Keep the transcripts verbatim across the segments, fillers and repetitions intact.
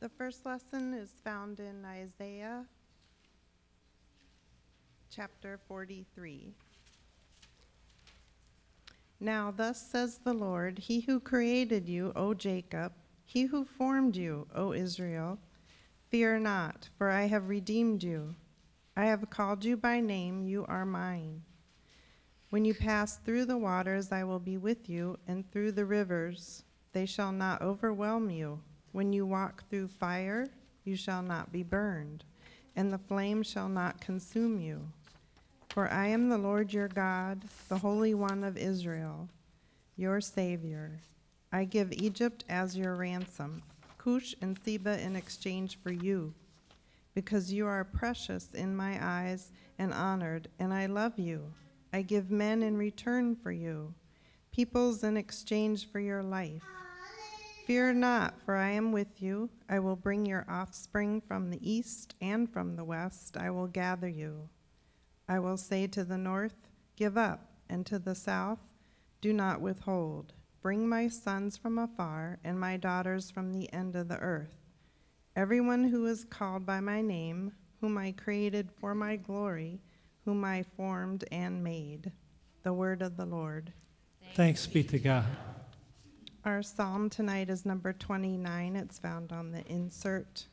The first lesson is found in Isaiah chapter forty-three. Now thus says the Lord, He who created you, O Jacob, He who formed you, O Israel, fear not, for I have redeemed you. I have called you by name, you are mine. When you pass through the waters, I will be with you, and through the rivers, they shall not overwhelm you. When you walk through fire, you shall not be burned, and the flame shall not consume you. For I am the Lord your God, the Holy One of Israel, your Savior. I give Egypt as your ransom, Cush and Seba in exchange for you, because you are precious in my eyes and honored, and I love you. I give men in return for you, peoples in exchange for your life. Fear not, for I am with you. I will bring your offspring from the east and from the west. I will gather you. I will say to the north, give up, and to the south, do not withhold. Bring my sons from afar and my daughters from the end of the earth. Everyone who is called by my name, whom I created for my glory, whom I formed and made. The word of the Lord. Thanks be to God. Our psalm tonight is number twenty-nine. It's found on the insert.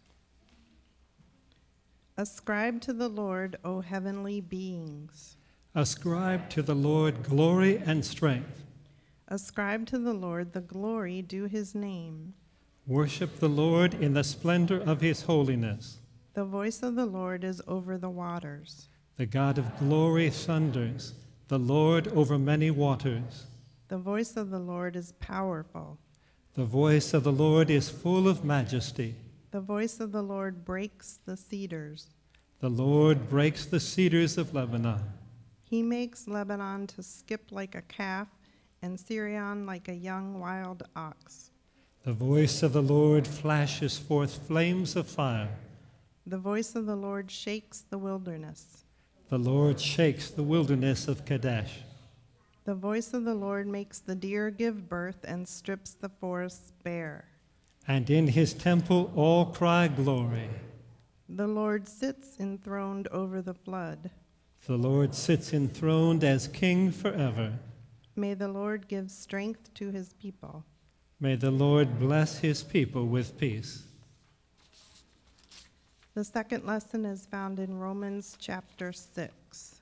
Ascribe to the Lord, O heavenly beings. Ascribe to the Lord glory and strength. Ascribe to the Lord the glory due his name. Worship the Lord in the splendor of his holiness. The voice of the Lord is over the waters. The God of glory thunders, the Lord over many waters. The voice of the Lord is powerful. The voice of the Lord is full of majesty. The voice of the Lord breaks the cedars. The Lord breaks the cedars of Lebanon. He makes Lebanon to skip like a calf and Syrian like a young wild ox. The voice of the Lord flashes forth flames of fire. The voice of the Lord shakes the wilderness. The Lord shakes the wilderness of Kadesh. The voice of the Lord makes the deer give birth and strips the forests bare. And in his temple all cry glory. The Lord sits enthroned over the flood. The Lord sits enthroned as king forever. May the Lord give strength to his people. May the Lord bless his people with peace. The second lesson is found in Romans chapter six.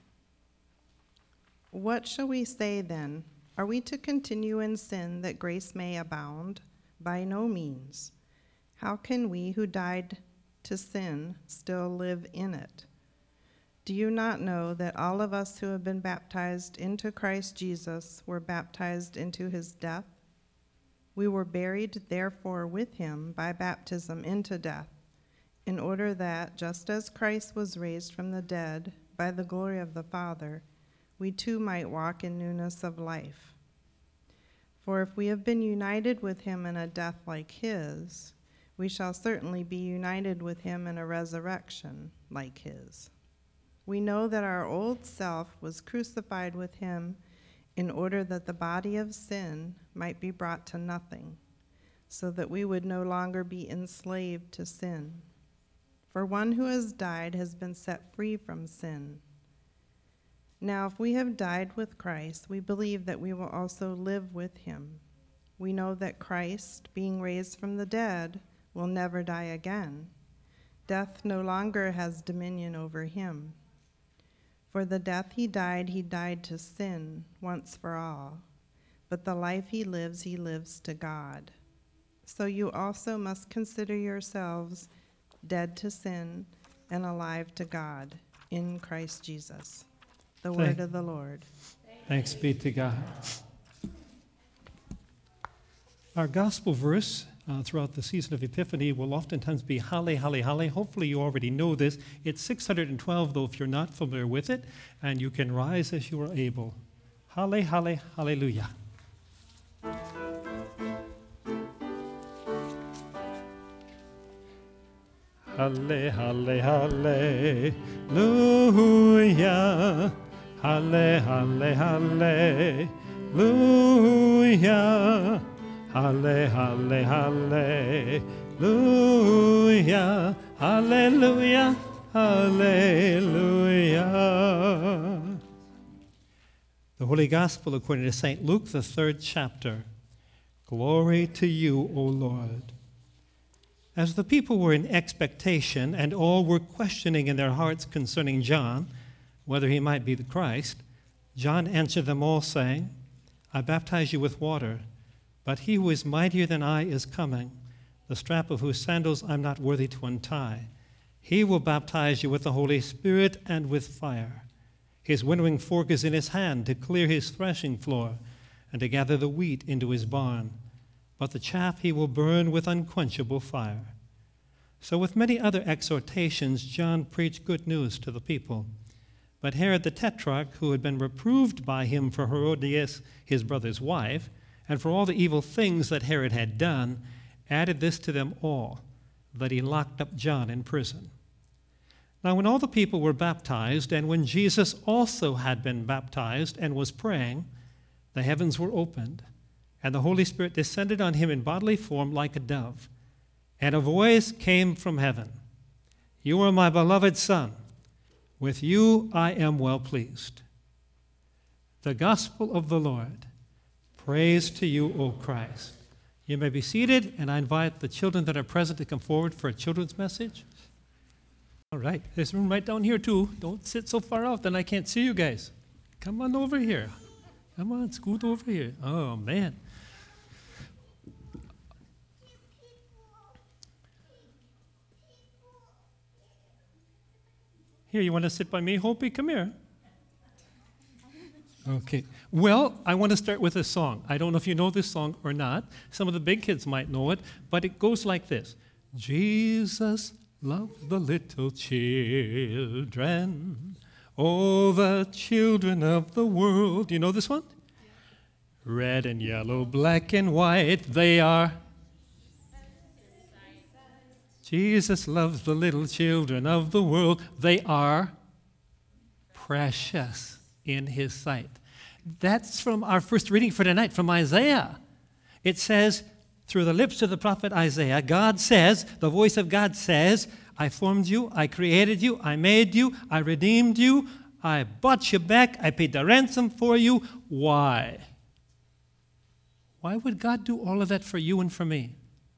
What shall we say then? Are we to continue in sin that grace may abound? By no means. How can we who died to sin still live in it? Do you not know that all of us who have been baptized into Christ Jesus were baptized into his death? We were buried, therefore, with him by baptism into death, in order that, just as Christ was raised from the dead by the glory of the Father, we too might walk in newness of life. For if we have been united with him in a death like his, we shall certainly be united with him in a resurrection like his. We know that our old self was crucified with him in order that the body of sin might be brought to nothing, so that we would no longer be enslaved to sin. For one who has died has been set free from sin. Now, if we have died with Christ, we believe that we will also live with him. We know that Christ, being raised from the dead, will never die again. Death no longer has dominion over him. For the death he died, he died to sin once for all. But the life he lives, he lives to God. So you also must consider yourselves dead to sin and alive to God in Christ Jesus. The word Thank- of the Lord. Thanks be to God. Our gospel verse uh, throughout the season of Epiphany will oftentimes be Halle, Halle, Halle. Hopefully you already know this. It's six hundred twelve, though, if you're not familiar with it, and you can rise as you are able. Halle, Halle, Hallelujah. Halle, Halle, Hallelujah. Halle, Halle, Hallelujah. Halle, Halle, Hallelujah, hallelujah, hallelujah. The Holy Gospel according to Saint Luke, the third chapter. Glory to you, O Lord. As the people were in expectation and all were questioning in their hearts concerning John, whether he might be the Christ, John answered them all, saying, I baptize you with water, but he who is mightier than I is coming, the strap of whose sandals I'm not worthy to untie. He will baptize you with the Holy Spirit and with fire. His winnowing fork is in his hand to clear his threshing floor and to gather the wheat into his barn. But the chaff he will burn with unquenchable fire. So with many other exhortations, John preached good news to the people. But Herod the Tetrarch, who had been reproved by him for Herodias, his brother's wife, and for all the evil things that Herod had done, added this to them all, that he locked up John in prison. Now when all the people were baptized, and when Jesus also had been baptized and was praying, the heavens were opened, and the Holy Spirit descended on him in bodily form like a dove. And a voice came from heaven, You are my beloved Son. With you I am well pleased. The Gospel of the Lord. Praise to you, O Christ. You may be seated, and I invite the children that are present to come forward for a children's message. All right, there's room right down here too. Don't sit so far out, then I can't see you guys. Come on over here. Come on, scoot over here. Oh, man. Here, you want to sit by me, Hopi? Come here. Okay. Well, I want to start with a song. I don't know if you know this song or not. Some of the big kids might know it, but it goes like this. Jesus loved the little children, all the children of the world. You know this one? Red and yellow, black and white, they are. Jesus loves the little children of the world. They are precious in his sight. That's from our first reading for tonight, from Isaiah. It says, through the lips of the prophet Isaiah, God says, the voice of God says, I formed you, I created you, I made you, I redeemed you, I bought you back, I paid the ransom for you. Why? Why would God do all of that for you and for me?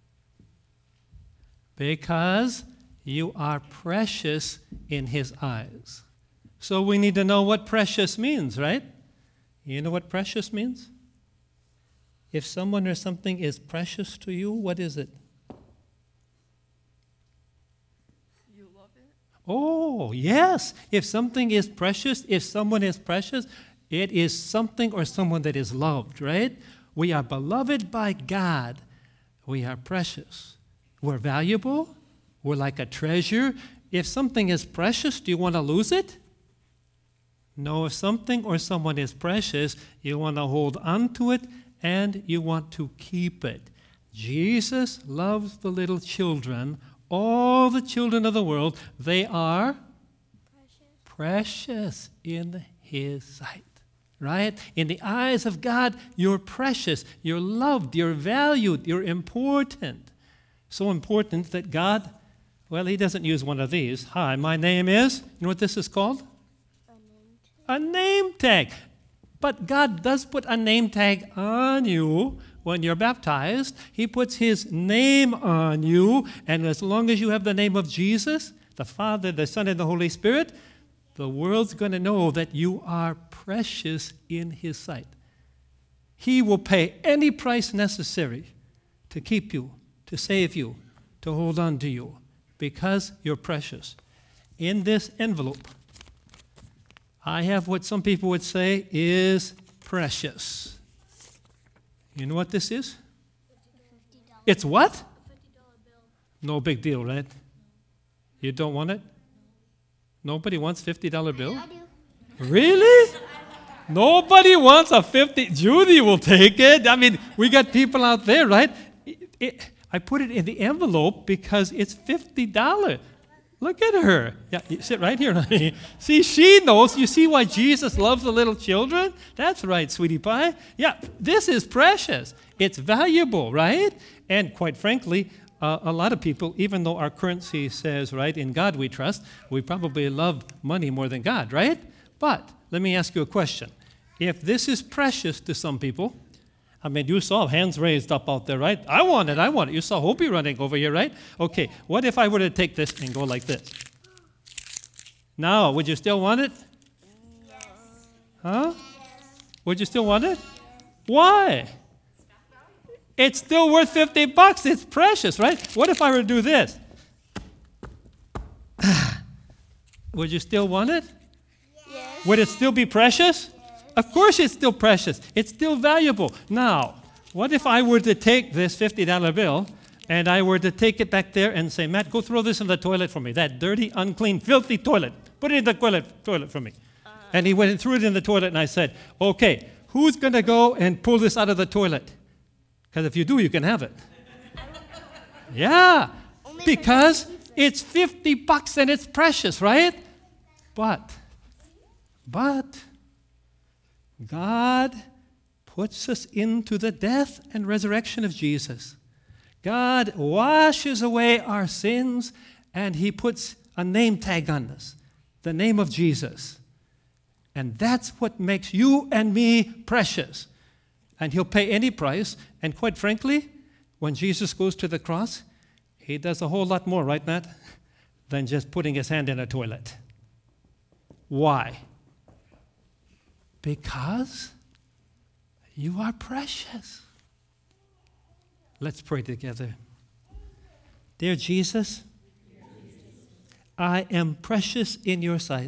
Because you are precious in his eyes. So we need to know what precious means, right? You know what precious means? If someone or something is precious to you, what is it? You love it? Oh, yes. If something is precious, if someone is precious, it is something or someone that is loved, right? We are beloved by God. We are precious. We're valuable. We're like a treasure. If something is precious, do you want to lose it? No, if something or someone is precious, you want to hold on to it and you want to keep it. Jesus loves the little children, all the children of the world. They are precious, precious in his sight, right? In the eyes of God, you're precious, you're loved, you're valued, you're important. So important that God, well, he doesn't use one of these. Hi, my name is, you know what this is called? A name tag. But God does put a name tag on you when you're baptized. He puts his name on you, and as long as you have the name of Jesus, the Father, the Son, and the Holy Spirit, the world's going to know that you are precious in his sight. He will pay any price necessary to keep you, to save you, to hold on to you, because you're precious. In this envelope, I have what some people would say is precious. You know what this is? It's what? No big deal, right? You don't want it? Nobody wants a fifty dollar bill? I do. Really? Nobody wants a fifty. Judy will take it. I mean, we got people out there, right? It, it, I put it in the envelope because it's fifty dollars. Look at her. Yeah, sit right here, honey. See, she knows. You see why Jesus loves the little children? That's right, sweetie pie. Yeah, this is precious. It's valuable, right? And quite frankly, uh, a lot of people, even though our currency says, right, in God we trust, we probably love money more than God, right? But let me ask you a question. If this is precious to some people, I mean, you saw hands raised up out there, right? I want it, I want it. You saw Hopi running over here, right? Okay, what if I were to take this and go like this? Now, would you still want it? Yes. Huh? Would you still want it? Why? It's still worth fifty bucks. It's precious, right? What if I were to do this? Would you still want it? Yes. Would it still be precious? Of course it's still precious. It's still valuable. Now, what if I were to take this fifty dollar bill and I were to take it back there and say, Matt, go throw this in the toilet for me, that dirty, unclean, filthy toilet. Put it in the toilet, toilet for me. Uh, and he went and threw it in the toilet and I said, okay, who's going to go and pull this out of the toilet? Because if you do, you can have it. Yeah, because it's fifty bucks and it's precious, right? But, but, God puts us into the death and resurrection of Jesus. God washes away our sins, and he puts a name tag on us, the name of Jesus. And that's what makes you and me precious. And he'll pay any price. And quite frankly, when Jesus goes to the cross, he does a whole lot more, right, Matt, than just putting his hand in a toilet. Why? Because you are precious. Let's pray together. Dear Jesus, I am precious in your sight.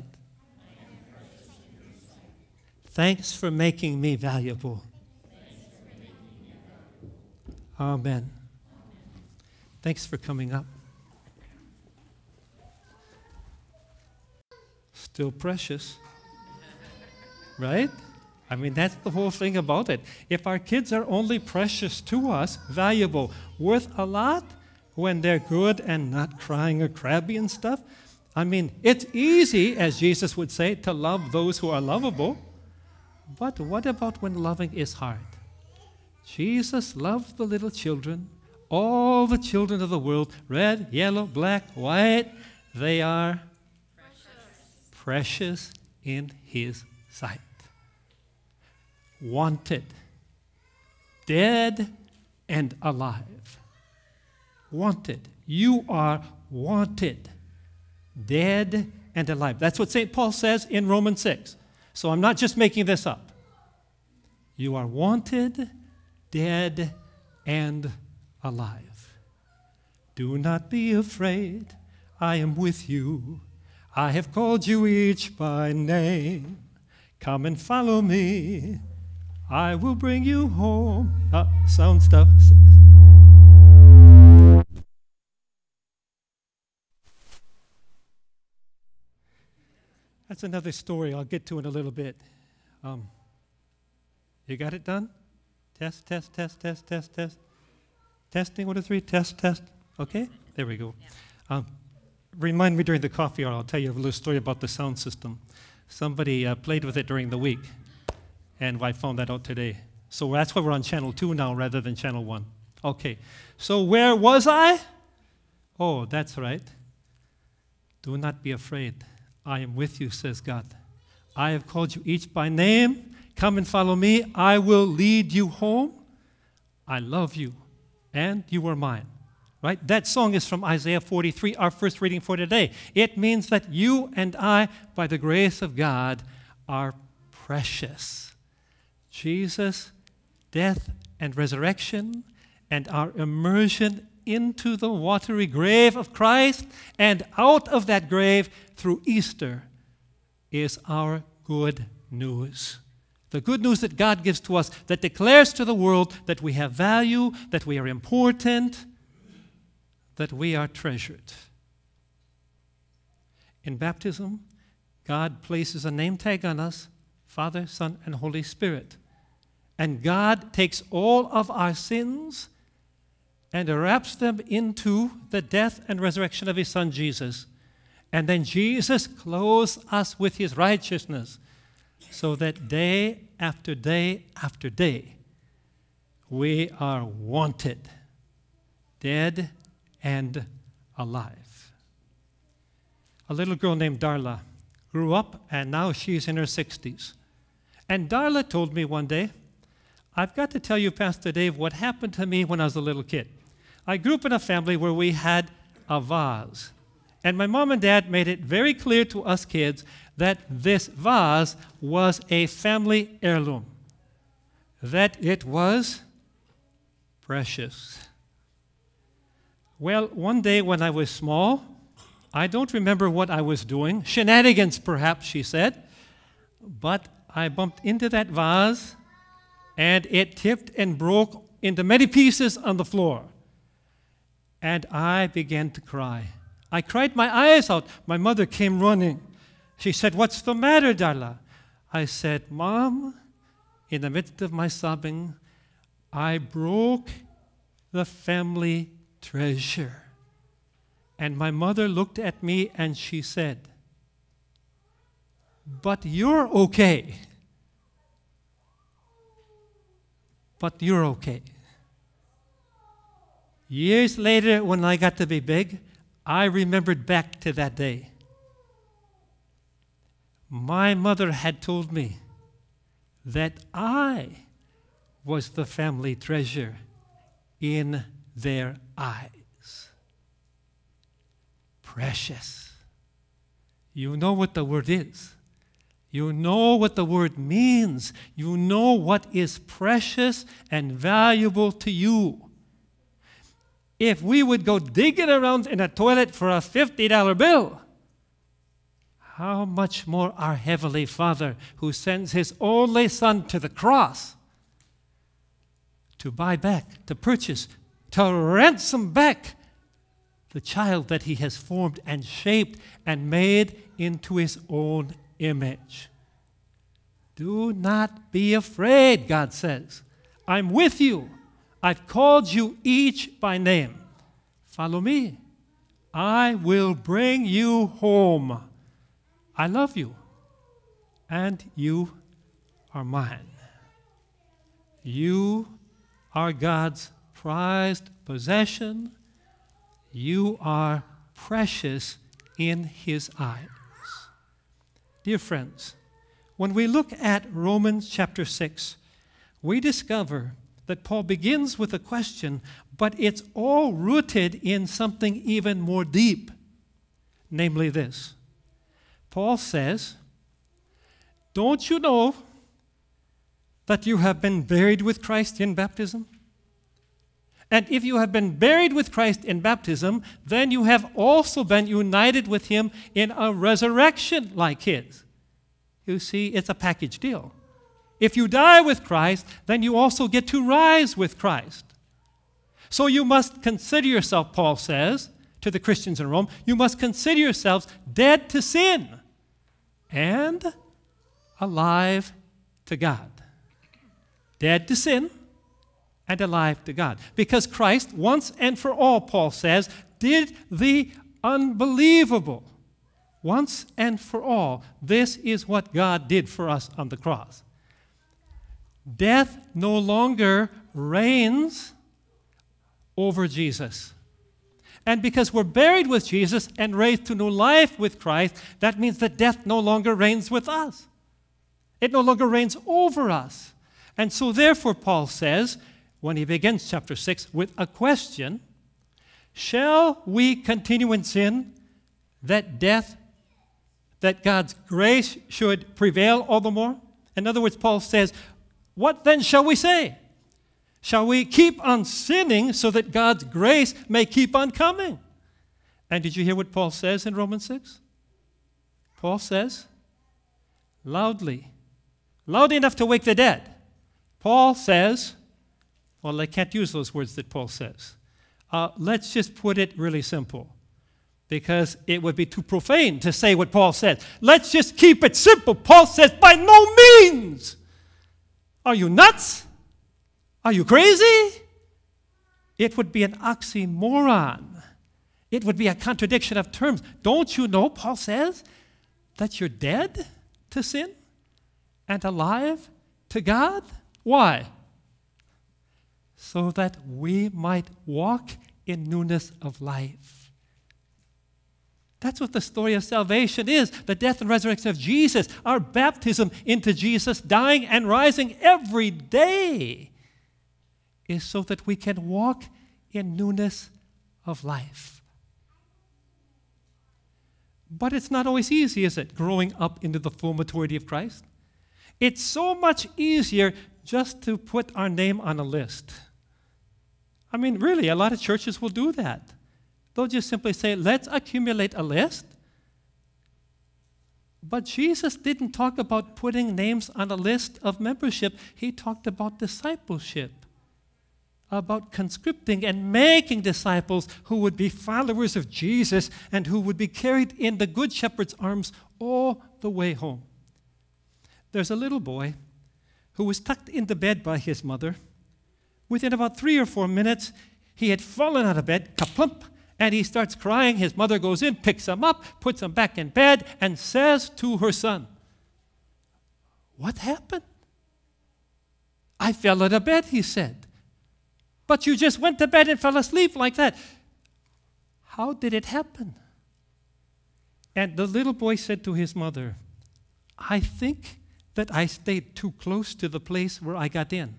Thanks for making me valuable. Amen. Thanks for coming up. Still precious. Right? I mean, that's the whole thing about it. If our kids are only precious to us, valuable, worth a lot, when they're good and not crying or crabby and stuff, I mean, it's easy, as Jesus would say, to love those who are lovable. But what about when loving is hard? Jesus loved the little children, all the children of the world, red, yellow, black, white. They are precious, precious in his sight. Wanted, dead and alive. Wanted. You are wanted, dead and alive. That's what Saint Paul says in Romans six. So I'm not just making this up. You are wanted, dead and alive. Do not be afraid. I am with you. I have called you each by name. Come and follow me. I will bring you home. Uh, sound stuff. That's another story I'll get to in a little bit. Um, you got it done? Test, test, test, test, test, test. Testing, one, two, three, test, test. Okay, there we go. Um, remind me during the coffee hour, I'll tell you a little story about the sound system. Somebody uh, played with it during the week, and I found that out today. So that's why we're on channel two now rather than channel one. Okay, so where was I? Oh, that's right. Do not be afraid. I am with you, says God. I have called you each by name. Come and follow me. I will lead you home. I love you, and you are mine. Right? That song is from Isaiah forty-three, our first reading for today. It means that you and I, by the grace of God, are precious. Jesus' death and resurrection and our immersion into the watery grave of Christ and out of that grave through Easter is our good news. The good news that God gives to us that declares to the world that we have value, that we are important, that we are treasured. In baptism, God places a name tag on us, Father, Son, and Holy Spirit. And God takes all of our sins and wraps them into the death and resurrection of his Son, Jesus. And then Jesus clothes us with his righteousness so that day after day after day, we are wanted, dead and alive. A little girl named Darla grew up, and now she's in her sixties. And Darla told me one day, I've got to tell you, Pastor Dave, what happened to me when I was a little kid. I grew up in a family where we had a vase. And my mom and dad made it very clear to us kids that this vase was a family heirloom, that it was precious. Well, one day when I was small, I don't remember what I was doing, shenanigans perhaps, she said, but I bumped into that vase and it tipped and broke into many pieces on the floor. And I began to cry. I cried my eyes out. My mother came running. She said, "What's the matter, Darla?" I said, "Mom, in the midst of my sobbing, I broke the family treasure." And my mother looked at me and she said, "But you're okay. But you're okay." Years later, when I got to be big, I remembered back to that day. My mother had told me that I was the family treasure in their eyes. Precious. You know what the word is. You know what the word means. You know what is precious and valuable to you. If we would go digging around in a toilet for a fifty dollar bill, how much more our Heavenly Father, who sends His only Son to the cross to buy back, to purchase, to ransom back the child that He has formed and shaped and made into His own image. Do not be afraid, God says. I'm with you. I've called you each by name. Follow me. I will bring you home. I love you, and you are mine. You are God's prized possession. You are precious in His eyes. Dear friends, when we look at Romans chapter six, we discover that Paul begins with a question, but it's all rooted in something even more deep, namely this. Paul says, "Don't you know that you have been buried with Christ in baptism? And if you have been buried with Christ in baptism, then you have also been united with Him in a resurrection like His." You see, it's a package deal. If you die with Christ, then you also get to rise with Christ. So you must consider yourself, Paul says to the Christians in Rome, you must consider yourselves dead to sin and alive to God. Dead to sin and alive to God. Because Christ, once and for all, Paul says, did the unbelievable. Once and for all. This is what God did for us on the cross. Death no longer reigns over Jesus. And because we're buried with Jesus and raised to new life with Christ, that means that death no longer reigns with us. It no longer reigns over us. And so therefore, Paul says, when he begins chapter six with a question, shall we continue in sin that death, that God's grace should prevail all the more? In other words, Paul says, what then shall we say? Shall we keep on sinning so that God's grace may keep on coming? And did you hear what Paul says in Romans six? Paul says, loudly, loud enough to wake the dead. Paul says, well, I can't use those words that Paul says. Uh, let's just put it really simple, because it would be too profane to say what Paul says. Let's just keep it simple. Paul says, by no means. Are you nuts? Are you crazy? It would be an oxymoron. It would be a contradiction of terms. Don't you know, Paul says, that you're dead to sin and alive to God? Why? So that we might walk in newness of life. That's what the story of salvation is, the death and resurrection of Jesus, our baptism into Jesus, dying and rising every day, is so that we can walk in newness of life. But it's not always easy, is it, growing up into the full maturity of Christ? It's so much easier just to put our name on a list. I mean, really, a lot of churches will do that. They'll just simply say, let's accumulate a list. But Jesus didn't talk about putting names on a list of membership. He talked about discipleship, about conscripting and making disciples who would be followers of Jesus and who would be carried in the Good Shepherd's arms all the way home. There's a little boy who was tucked into bed by his mother. Within about three or four minutes, he had fallen out of bed, kaplump, and he starts crying. His mother goes in, picks him up, puts him back in bed, and says to her son, "What happened?" "I fell out of bed," he said. "But you just went to bed and fell asleep like that." "How did it happen?" And the little boy said to his mother, "I think that I stayed too close to the place where I got in.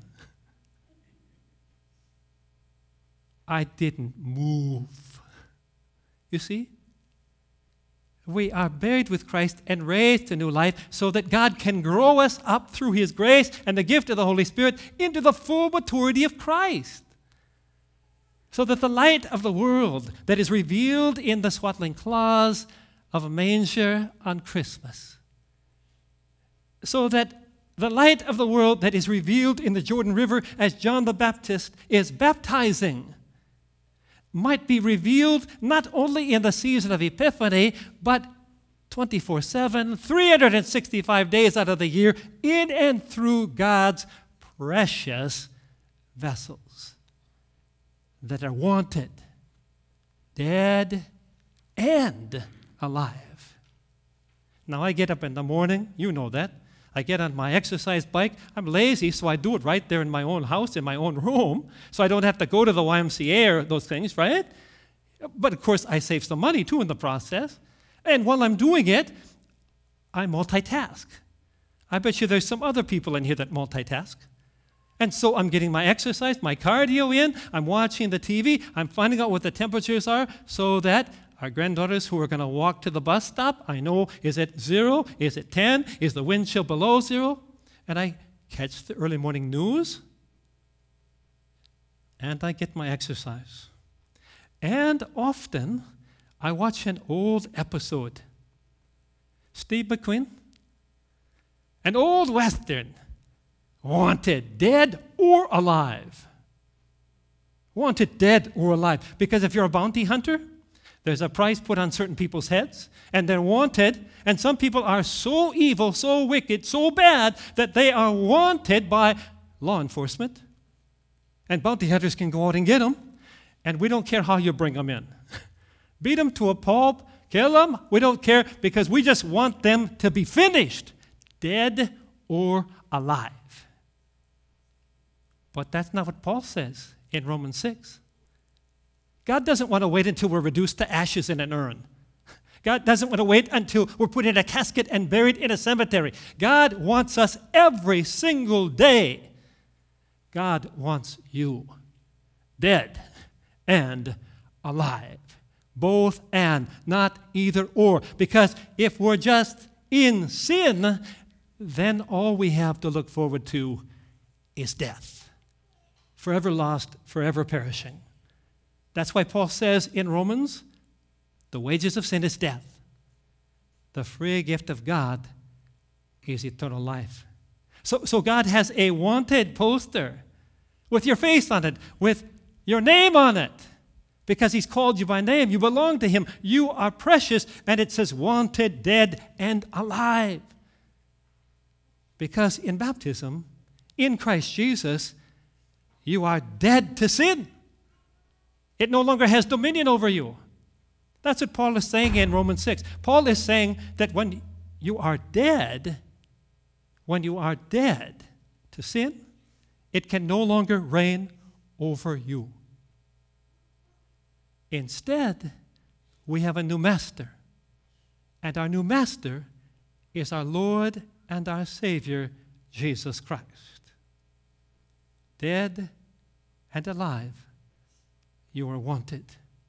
I didn't move." You see? We are buried with Christ and raised to new life so that God can grow us up through His grace and the gift of the Holy Spirit into the full maturity of Christ. So that the light of the world that is revealed in the swaddling cloths of a manger on Christmas, so that the light of the world that is revealed in the Jordan River as John the Baptist is baptizing, might be revealed not only in the season of Epiphany, but twenty-four seven, three hundred sixty-five days out of the year, in and through God's precious vessels that are wanted, dead and alive. Now, I get up in the morning, you know that. I get on my exercise bike. I'm lazy, so I do it right there in my own house, in my own room, so I don't have to go to the Y M C A or those things, right? But of course, I save some money too in the process. And while I'm doing it, I multitask. I bet you there's some other people in here that multitask. And so I'm getting my exercise, my cardio in, I'm watching the T V, I'm finding out what the temperatures are so that our granddaughters who are going to walk to the bus stop, I know, is it zero? Is it ten? Is the wind chill below zero? And I catch the early morning news, and I get my exercise. And often, I watch an old episode. Steve McQueen, an old Western, wanted dead or alive. Wanted dead or alive. Because if you're a bounty hunter, there's a price put on certain people's heads, and they're wanted, and some people are so evil, so wicked, so bad, that they are wanted by law enforcement. And bounty hunters can go out and get them, and we don't care how you bring them in. Beat them to a pulp, kill them, we don't care, because we just want them to be finished, dead or alive. But that's not what Paul says in Romans six. God doesn't want to wait until we're reduced to ashes in an urn. God doesn't want to wait until we're put in a casket and buried in a cemetery. God wants us every single day. God wants you dead and alive. Both and, not either or. Because if we're just in sin, then all we have to look forward to is death. Forever lost, forever perishing. That's why Paul says in Romans, the wages of sin is death. The free gift of God is eternal life. So, so God has a wanted poster with your face on it, with your name on it, because He's called you by name. You belong to Him. You are precious, and it says wanted, dead, and alive. Because in baptism, in Christ Jesus, you are dead to sin. It no longer has dominion over you. That's what Paul is saying in Romans six. Paul is saying that when you are dead, when you are dead to sin, it can no longer reign over you. Instead, we have a new master. And our new master is our Lord and our Savior, Jesus Christ. Dead and alive, you are wanted.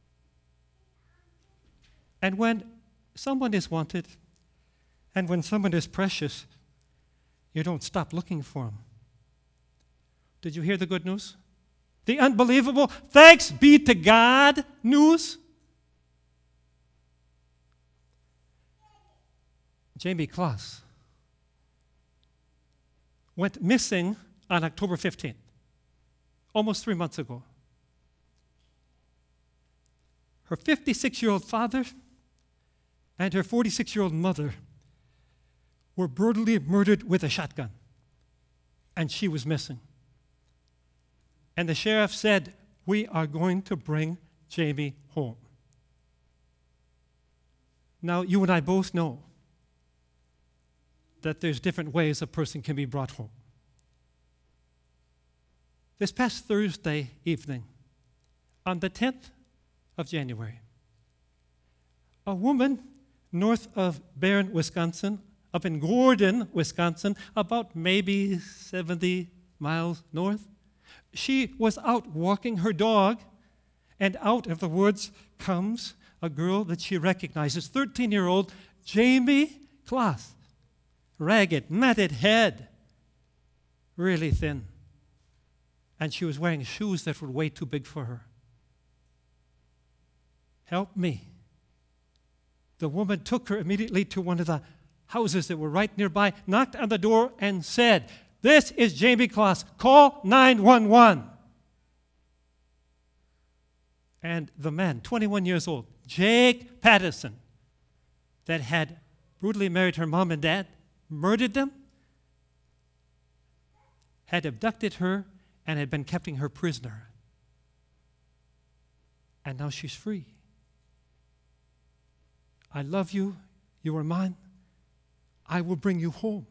And when someone is wanted, and when someone is precious, you don't stop looking for them. Did you hear the good news? The unbelievable, thanks be to God news? Jamie Kloss went missing on October fifteenth, almost three months ago. Her fifty-six-year-old father and her forty-six-year-old mother were brutally murdered with a shotgun, and she was missing. And the sheriff said, "We are going to bring Jamie home." Now, you and I both know that there's different ways a person can be brought home. This past Thursday evening, on the tenth of January, a woman north of Barron, Wisconsin, up in Gordon, Wisconsin, about maybe seventy miles north, she was out walking her dog, and out of the woods comes a girl that she recognizes, thirteen-year-old Jamie Kloss. Ragged, matted head, really thin. And she was wearing shoes that were way too big for her. Help me. The woman took her immediately to one of the houses that were right nearby, knocked on the door, and said, "This is Jamie Kloss. Call nine one one. And the man, twenty-one years old, Jake Patterson, that had brutally married her mom and dad, murdered them, had abducted her, and had been keeping her prisoner. And now she's free. I love you. You are mine. I will bring you home.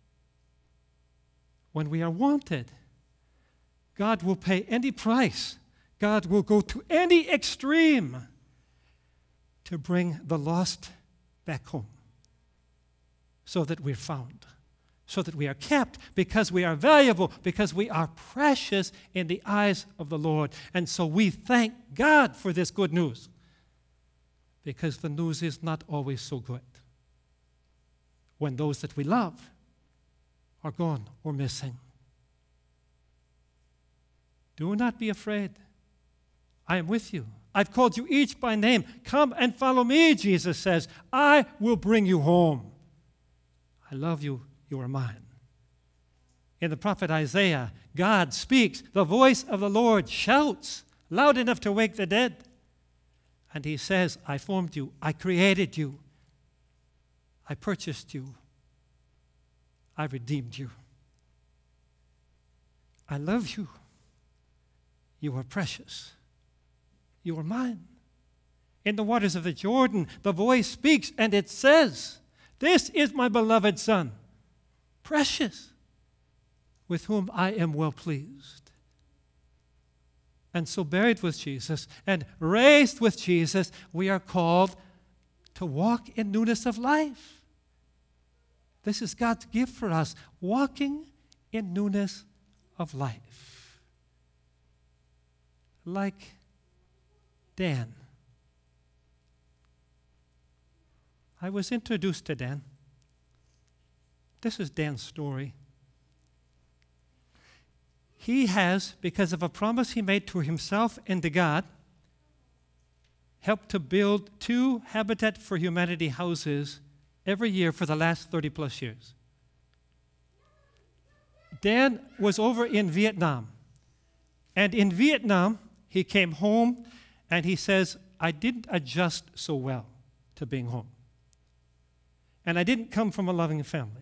When we are wanted, God will pay any price. God will go to any extreme to bring the lost back home, so that we're found, so that we are kept, because we are valuable, because we are precious in the eyes of the Lord. And so we thank God for this good news, because the news is not always so good when those that we love are gone or missing. Do not be afraid. I am with you. I've called you each by name. Come and follow me, Jesus says. I will bring you home. I love you, you are mine. In the prophet Isaiah, God speaks. The voice of the Lord shouts loud enough to wake the dead. And he says, I formed you, I created you, I purchased you, I redeemed you. I love you. You are precious. You are mine. In the waters of the Jordan, the voice speaks, and it says, this is my beloved Son, precious, with whom I am well pleased. And so, buried with Jesus and raised with Jesus, we are called to walk in newness of life. This is God's gift for us, walking in newness of life. Like Dan. I was introduced to Dan. This is Dan's story. He has, because of a promise he made to himself and to God, helped to build two Habitat for Humanity houses every year for the last thirty plus years. Dan was over in Vietnam. And in Vietnam, he came home and he says, I didn't adjust so well to being home. And I didn't come from a loving family.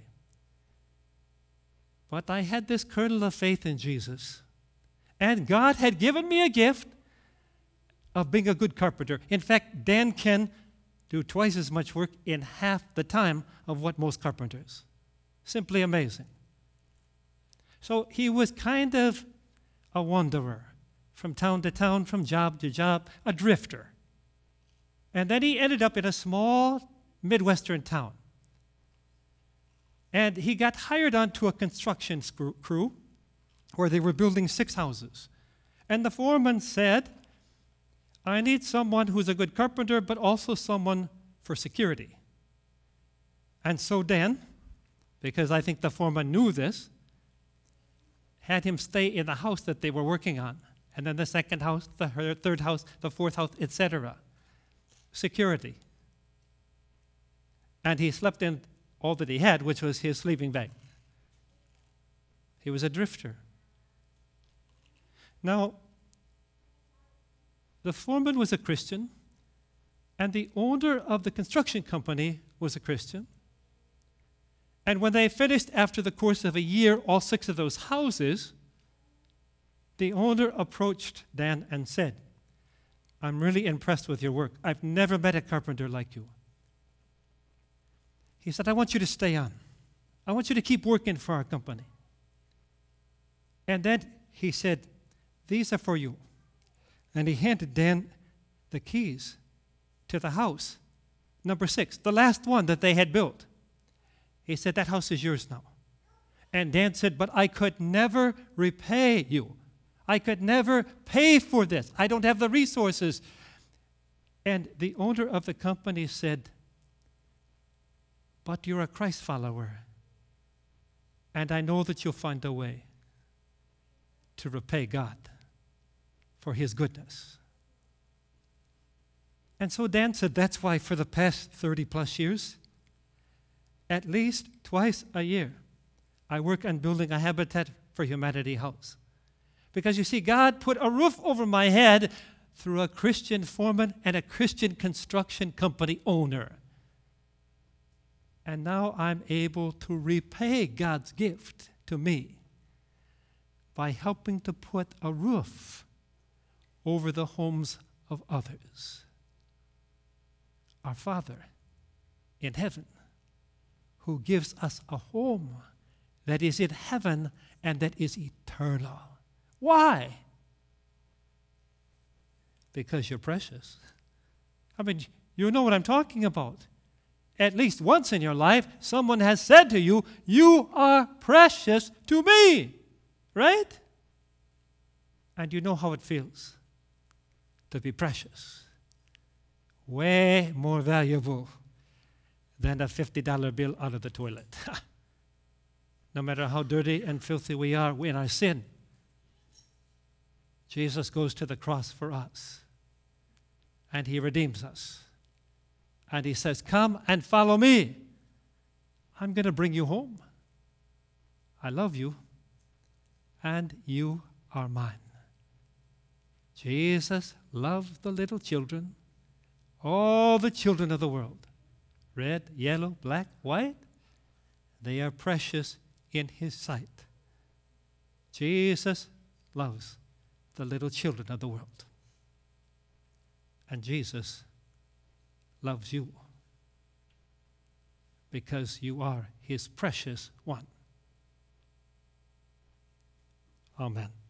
But I had this kernel of faith in Jesus. And God had given me a gift of being a good carpenter. In fact, Dan can do twice as much work in half the time of what most carpenters. Simply amazing. So he was kind of a wanderer, from town to town, from job to job, a drifter. And then he ended up in a small Midwestern town. And he got hired onto a construction screw- crew where they were building six houses. And the foreman said, I need someone who's a good carpenter, but also someone for security. And so Dan, because I think the foreman knew this, had him stay in the house that they were working on. And then the second house, the third house, the fourth house, et cetera. Security. And he slept in all that he had, which was his sleeping bag. He was a drifter. Now, the foreman was a Christian, and the owner of the construction company was a Christian. And when they finished after the course of a year, all six of those houses, the owner approached Dan and said, I'm really impressed with your work. I've never met a carpenter like you. He said, I want you to stay on. I want you to keep working for our company. And then he said, these are for you. And he handed Dan the keys to the house, number six, the last one that they had built. He said, that house is yours now. And Dan said, but I could never repay you. I could never pay for this. I don't have the resources. And the owner of the company said, but you're a Christ follower. And I know that you'll find a way to repay God for his goodness. And so Dan said, that's why for the past thirty plus years, at least twice a year, I work on building a Habitat for Humanity house. Because you see, God put a roof over my head through a Christian foreman and a Christian construction company owner. And now I'm able to repay God's gift to me by helping to put a roof over the homes of others. Our Father in heaven, who gives us a home that is in heaven and that is eternal. Why? Because you're precious. I mean, you know what I'm talking about. At least once in your life, someone has said to you, you are precious to me, right? And you know how it feels to be precious. Way more valuable than a fifty dollar bill out of the toilet. No matter how dirty and filthy we are in our sin, Jesus goes to the cross for us, and he redeems us. And he says, come and follow me. I'm going to bring you home. I love you, and you are mine. Jesus loved the little children, all the children of the world, red, yellow, black, white. They are precious in his sight. Jesus loves the little children of the world. And Jesus loves you because you are his precious one. Amen.